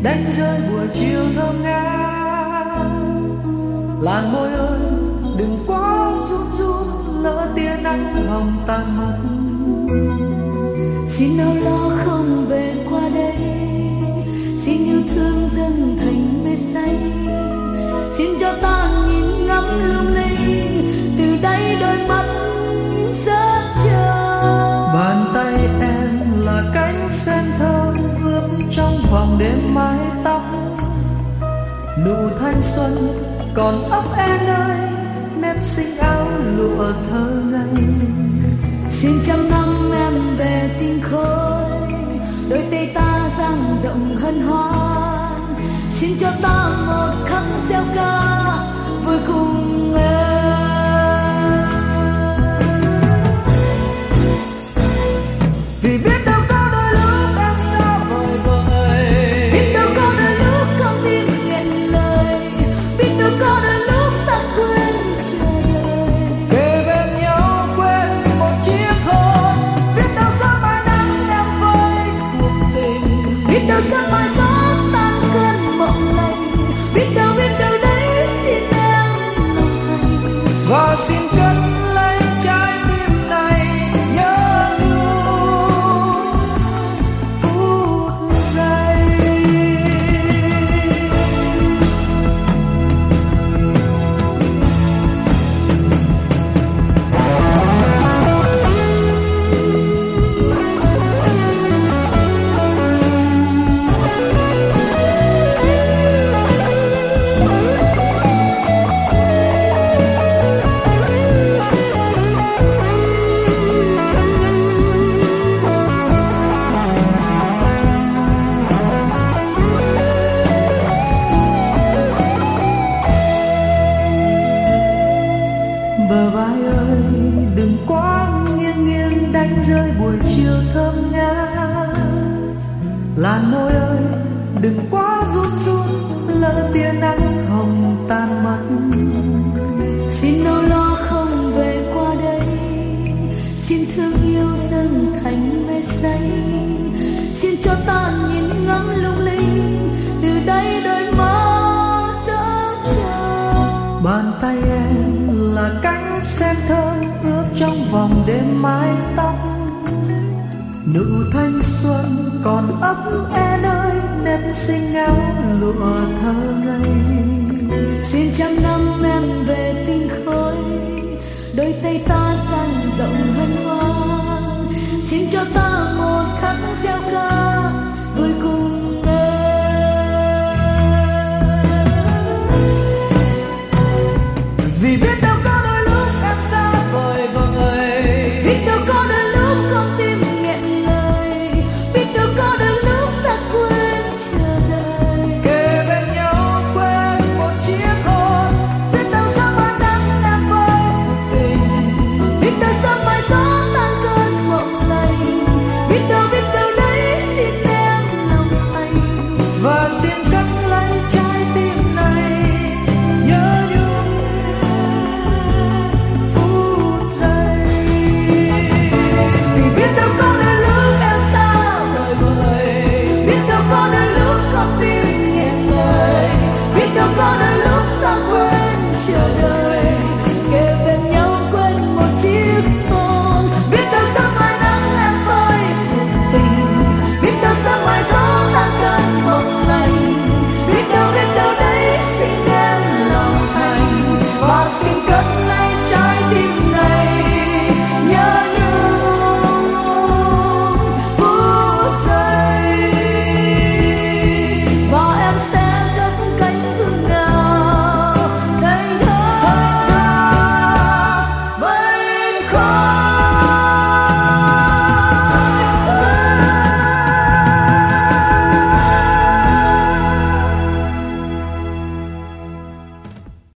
đánh rơi buổi chiều thơm ngát. Làn môi ơi đừng quá run run, lỡ tia nắng hồng tan mất. Xin âu lo không về qua đây, xin yêu thương dâng thành mê say. Xin cho ta nhìn ngắm lung linh, từ đây đôi mắt rất chờ. Bàn tay em là cánh sen thơm ướp trong vòng đêm mái tóc. Nụ thanh xuân còn ấp em ơi, nếp xinh áo lụa thơ ngây. Xin trăm năm em về tinh khôi, đôi tay ta dang rộng hân hoan. Xin cho ta một khắc gieo ca vui cùng em. Vì biết đâu có đôi lúc em xa vời vời, biết đâu có đôi lúc con tim nghẹn lời, biết đâu có đôi lúc ta quên chờ đợi. kề bên nhau quên một chiếc hôn, biết đâu sớm mai nắng em với cuộc tình, biết đâu sớm mai gió tan cơn mộng lành, biết đâu đấy xin em lòng thành. và xin cất lấy trái tim này nhớ luôn phút giây. Bờ vai ơi đừng quá nghiêng nghiêng, đánh rơi buổi chiều thơm ngát. Làn môi ơi đừng quá run run, lỡ tia nắng hồng tan mất. Xin âu lo không về qua đây, xin thương yêu dâng thành mê say. Xin cho ta nhìn ngắm lung linh, từ đây đôi mắt rất chờ. Bàn tay em là cánh sen thơm ướp trong vòng đêm mái tóc. Nụ thanh xuân còn ấp em ơi, nếp xinh áo lụa thơ ngây. Xin trăm năm em về tinh khôi, đôi tay ta dang rộng hân hoan. Xin cho ta một khắc gieo ca